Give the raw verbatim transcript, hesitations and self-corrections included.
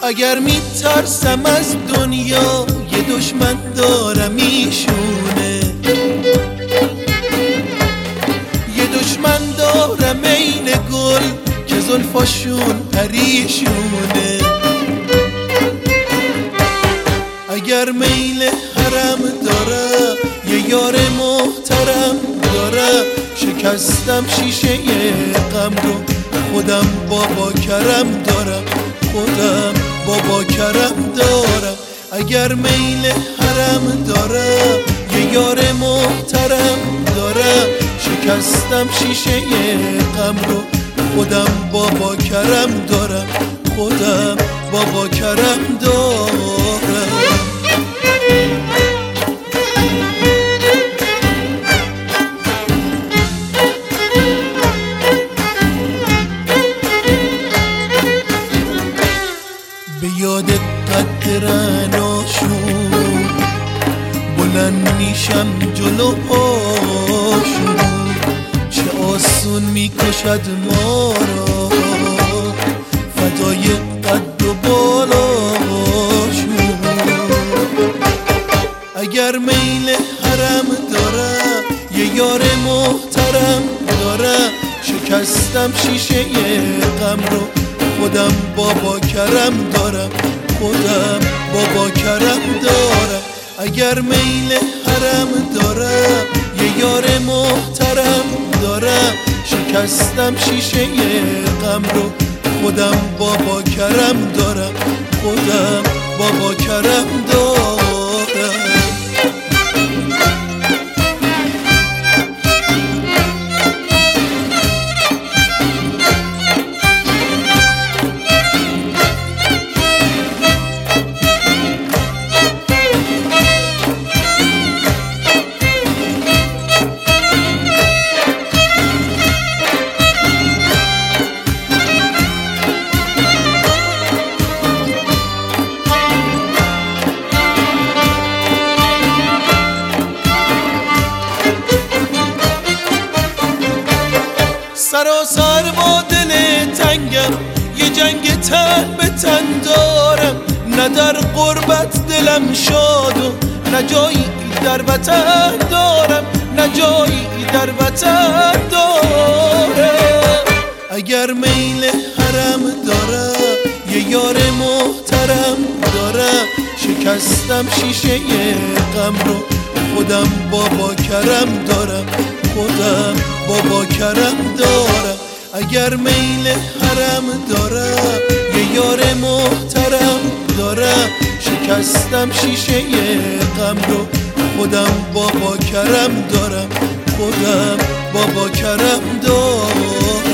اگر میترسم از دنیا یه دشمن دارم ایشونه، یه دشمن دارم این گل که زلفاشون پریشونه. اگر میل حرم داره یه یار محترم داره، شکستم شیشه غم رو خودم بابا کرم دارم، خودم بابا کرم دارم. اگر میل حرم داره یه یار محترم داره، شکستم شیشه غم رو خودم بابا کرم دارم، خودم بابا کرم دارم. به یاد قدرناشون بلند میشم جلو پاشون، چه آسون میکشد ما را فدای قد و بالاشون. اگر میل حرم داره یه یار محترم داره، شکستم شیشه غم رو خودم بابا کرم دارم، خودم بابا کرم دارم. اگر میل حرم داره یه یار محترم داره، شکستم شیشه غم رو خودم بابا کرم دارم، خودم بابا کرم دارم. سراسر با دل تنگم یه جنگ تن به تن دارم، نه در غربت دلم شاد و نه جایی در وطن دارم، نه جایی در وطن دارم. اگر میل حرم داره یه یار محترم داره، شکستم شیشه غم رو خودم بابا کرم دارم، خودم بابا کرم دارم. اگر میل حرم داره یه یار محترم داره، شکستم شیشه غم رو خودم بابا کرم دارم، خودم بابا کرم دارم.